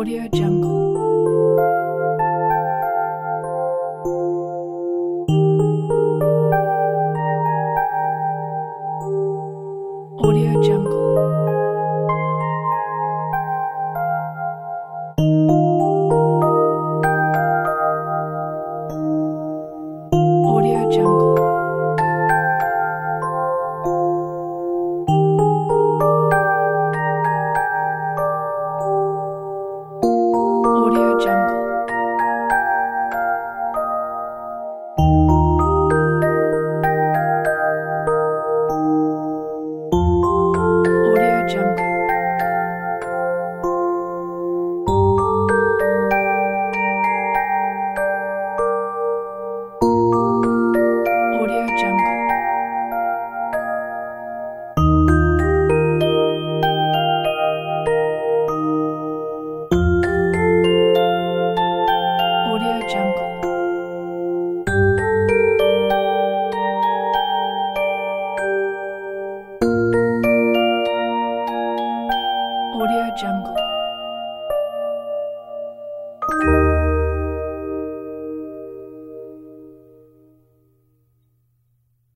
Audio Jungle. Audio Jungle. Audio Jungle. Audio Jungle. Audio Jungle. Audio Jungle. Audio Jungle. Audio Jungle.